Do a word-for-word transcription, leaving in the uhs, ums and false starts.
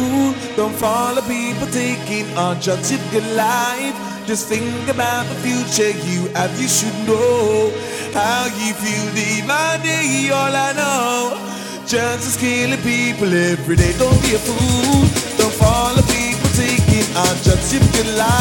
fool. Don't follow people taking on drugs of your life. Just think about the future you have. You should know how you feel day by day. All I know, drugs is killing people every day. Don't be a fool. Don't follow people taking on drugs of your life.